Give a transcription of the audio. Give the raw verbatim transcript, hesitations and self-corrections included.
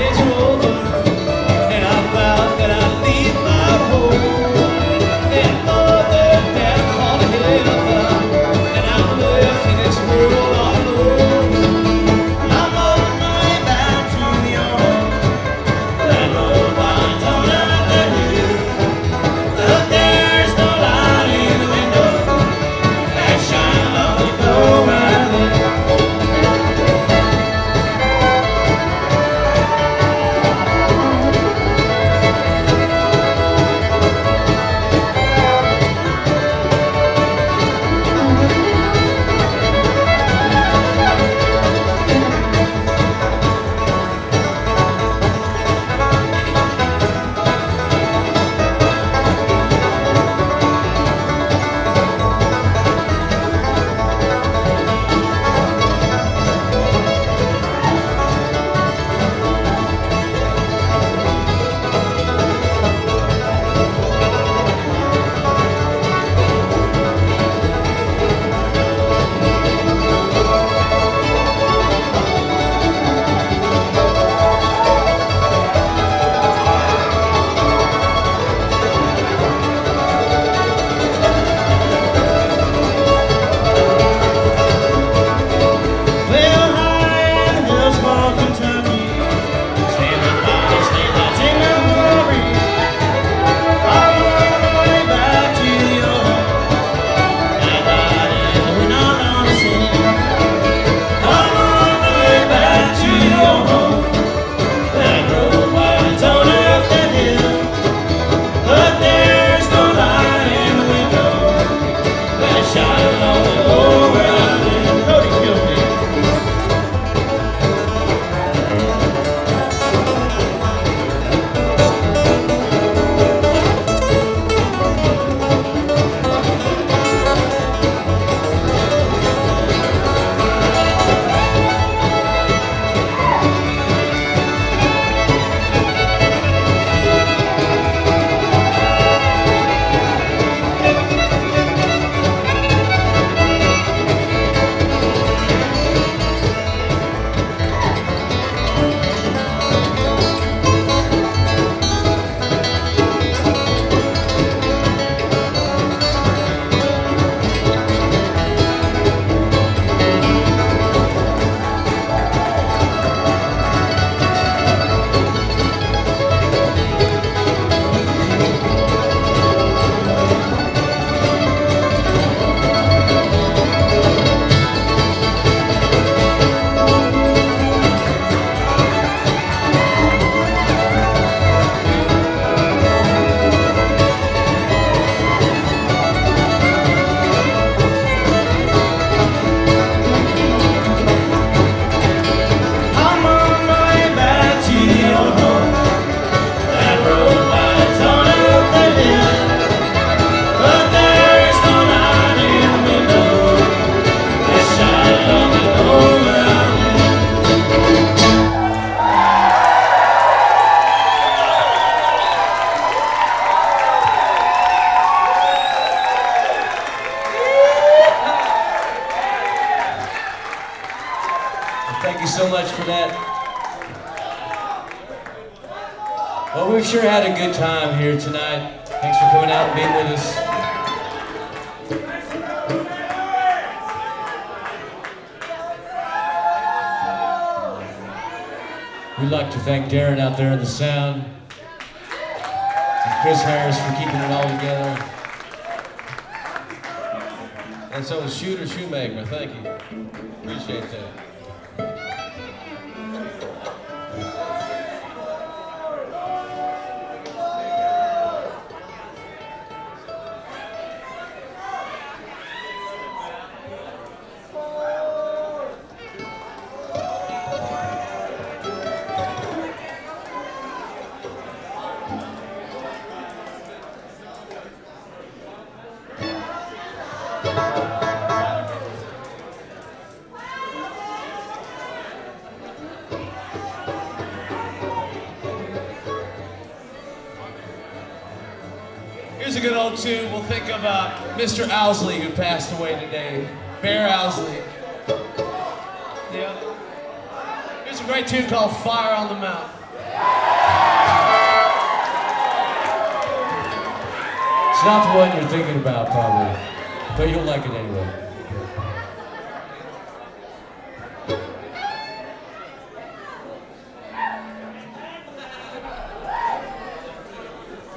Thank you so much for that. Well, we've sure had a good time here tonight. Thanks for coming out and being with us. We'd like to thank Darren out there in the sound, and Chris Harris for keeping it all together. And so is Shooter Shoemaker, thank you. Appreciate that. Here's a good old tune. We'll think of uh, Mister Owsley, who passed away today. Bear Owsley. Yeah. Here's a great tune called Fire on the Mountain. It's not the one you're thinking about, probably, but you'll like it anyway.